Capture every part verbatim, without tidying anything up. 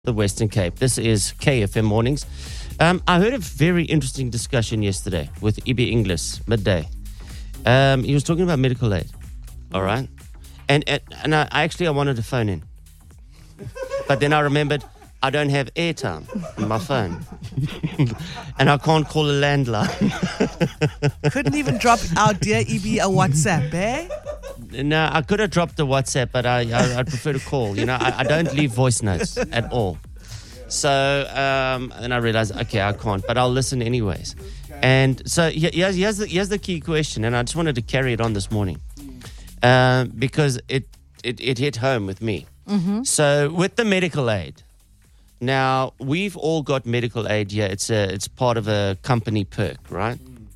the Western Cape. This is K F M Mornings. Um, I heard a very interesting discussion yesterday with Ibi Inglis, midday. Um, he was talking about medical aid, all right? And and, and I, actually I wanted to phone in. But then I remembered I don't have airtime on my phone. And I can't call a landline. Couldn't even drop our dear Ibi a WhatsApp, eh? No, I could have dropped the WhatsApp, but I, I, I'd prefer to call. You know, I, I don't leave voice notes at all. So, um, and I realized, okay, I can't, but I'll listen anyways. And so here's, here's, the, here's the key question, and I just wanted to carry it on this morning uh, because it, it, it hit home with me. Mm-hmm. So with the medical aid, now we've all got medical aid here. It's a, it's part of a company perk, right?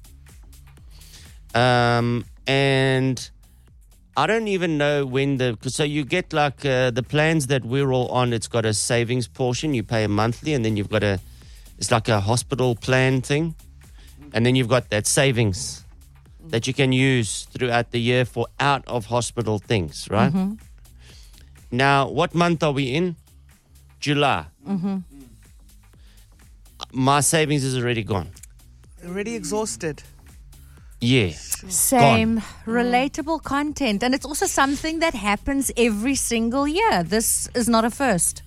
Um, and I don't even know when the... So you get like uh, the plans that we're all on, it's got a savings portion. You pay a monthly and then you've got a... It's like a hospital plan thing. And then you've got that savings that you can use throughout the year for out-of-hospital things, right? Mm-hmm. Now, what month are we in? July. Mm-hmm. My savings is already gone. Already exhausted. Yeah. Same. Gone. Relatable content. And it's also something that happens every single year. This is not a first.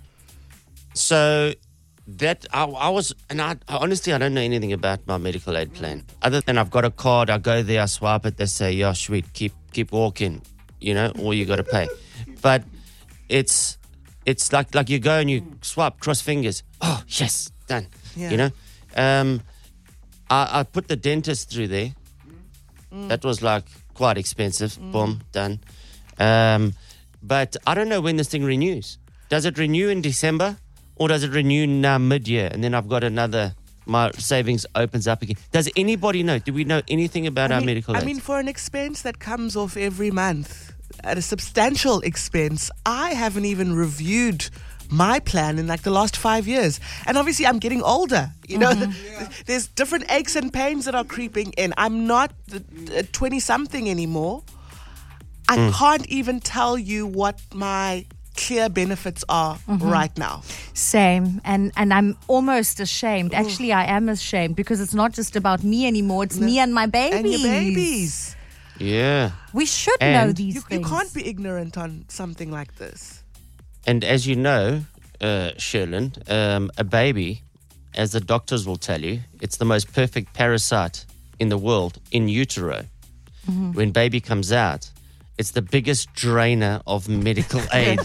So that I, I was, and I, I honestly, I don't know anything about my medical aid plan. Other than I've got a card, I go there, I swipe it, they say, yeah, sweet, keep keep walking, you know, or you got to pay. But it's it's like like you go and you swipe, cross fingers. Oh, yes, done. Yeah. You know, um, I, I put the dentist through there. Mm. That was like quite expensive. Mm. Boom, done. Um, but I don't know when this thing renews. Does it renew in December or does it renew now mid-year? And then I've got another, my savings opens up again. Does anybody know? Do we know anything about I our mean, medical aid? I mean, for an expense that comes off every month at a substantial expense, I haven't even reviewed my plan in like the last five years. And obviously I'm getting older, you know, mm-hmm. yeah. There's different aches and pains that are creeping in. I'm not twenty something anymore. I mm. can't even tell you what my clear benefits are mm-hmm. right now. Same. And and I'm almost ashamed. Actually, I am ashamed because it's not just about me anymore. It's no. me and my babies. And your babies. Yeah. We should and know these you, things. You can't be ignorant on something like this. And as you know, uh, Sherlyn, um, a baby, as the doctors will tell you, it's the most perfect parasite in the world in utero. Mm-hmm. When baby comes out, it's the biggest drainer of medical aid.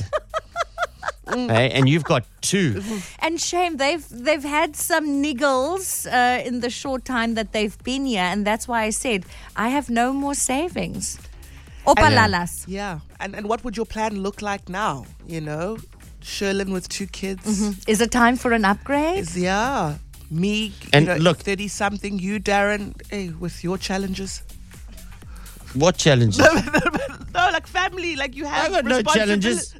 Hey, and you've got two. And shame, they've they've had some niggles uh, in the short time that they've been here, and that's why I said I have no more savings. Opalalas. Yeah. And and what would your plan look like now? You know, Sherlyn with two kids. Mm-hmm. Is it time for an upgrade? Is, yeah. Me, and you know, look, thirty something. You, Darren, hey, with your challenges. What challenges? No, no, no, like family, like you have. I got no challenges.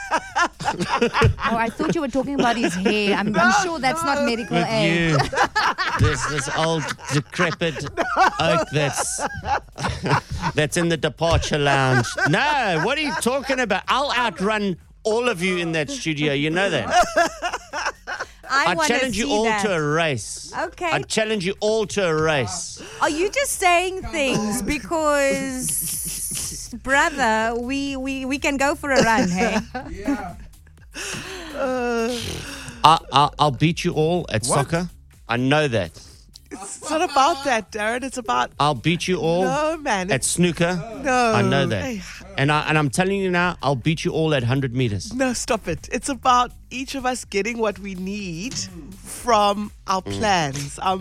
Oh, I thought you were talking about his hair. I'm, no, I'm sure that's no. not medical Look, aid. You, this this old decrepit no. oak that's that's in the departure lounge. No, what are you talking about? I'll outrun all of you in that studio. You know that. I, I challenge you all that. to a race. Okay. I challenge you all to a race. Are you just saying things because, brother, we, we, we can go for a run, hey? Yeah. Uh, I, I, I'll beat you all at what? soccer. I know that. It's not about that, Darren. It's about... I'll beat you all no, man. at snooker. No. I know that. Hey. And, I, and I'm telling you now, I'll beat you all at one hundred meters. No, stop it. It's about each of us getting what we need from our plans. Our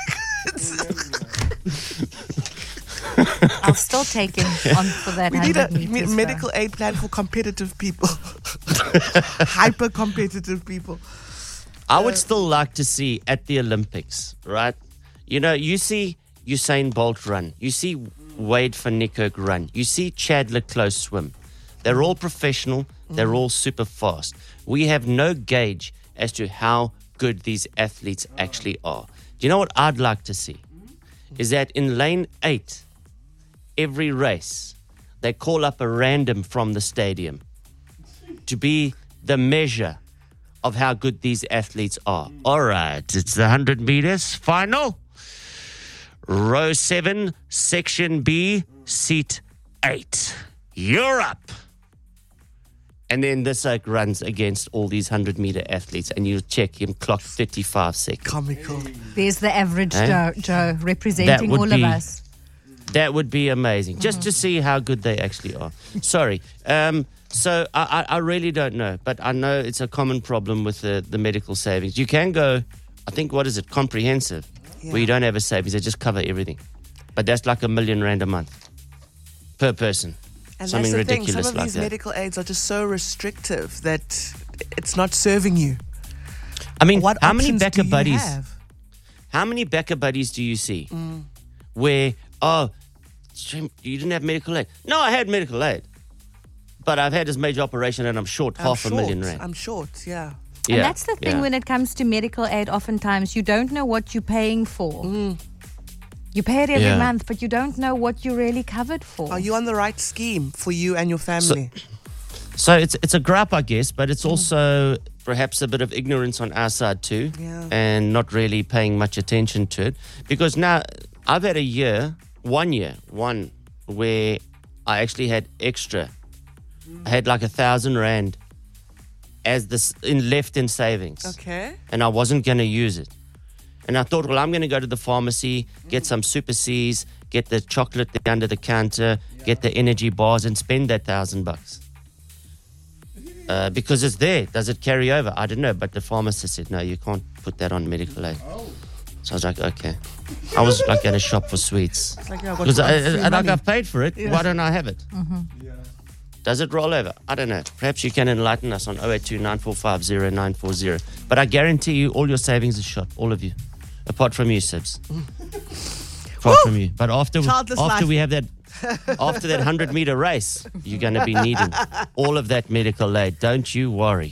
I'll still take him on for that we one hundred need a meters me- medical aid plan for competitive people. Hyper-competitive people. I would still like to see at the Olympics, right? You know, you see Usain Bolt run. You see Wade van Niekerk run. You see Chad Leclos swim. They're all professional. They're all super fast. We have no gauge as to how good these athletes actually are. Do you know what I'd like to see? Is that in lane eight, every race, they call up a random from the stadium to be the measure of how good these athletes are. All right, it's the one hundred meters final. Row seven, section B, seat eight. You're up. And then this like runs against all these one hundred meter athletes, and you check him clock thirty-five seconds. Comical. There's the average Eh? Joe, Joe representing would all be- of us. That would be amazing, just to see how good they actually are. Sorry. Um, so I, I, I really don't know, but I know it's a common problem with the, the medical savings. You can go, I think, what is it, comprehensive, where you don't have a savings. They just cover everything. But that's like a million rand a month per person. And Something that's the thing. ridiculous Some of like these that. medical aids are just so restrictive that it's not serving you. I mean, What how many options do Becker you buddies? have? How many Becker buddies do you see where, oh, you didn't have medical aid? No, I had medical aid. But I've had this major operation and I'm short I'm half short. a million rand. I'm short, yeah. yeah, And that's the thing yeah. when it comes to medical aid, oftentimes you don't know what you're paying for. You pay it every Yeah. month, but you don't know what you're really covered for. Are you on the right scheme for you and your family? So it's it's a gripe, I guess, but it's also perhaps a bit of ignorance on our side too, Yeah. and not really paying much attention to it. Because now I've had a year, one year, one where I actually had extra. I had like a thousand rand as this in left in savings, Okay. and I wasn't going to use it. And I thought, well, I'm going to go to the pharmacy, get some Super C's, get the chocolate under the counter, get the energy bars, and spend that thousand bucks. Uh, because it's there. Does it carry over? I don't know. But the pharmacist said, no, you can't put that on medical aid. So I was like, okay. I was like going to shop for sweets. It's like, yeah, I've got Because I, free I, like money. I've paid for it. Why don't I have it? Does it roll over? I don't know. Perhaps you can enlighten us on oh eight two, nine four five, oh nine four oh. But I guarantee you all your savings are shot. All of you. Apart from you, Sibs. Apart from you. But after, Childless after life. we have that after that one hundred meter race, you're going to be needing all of that medical aid. Don't you worry.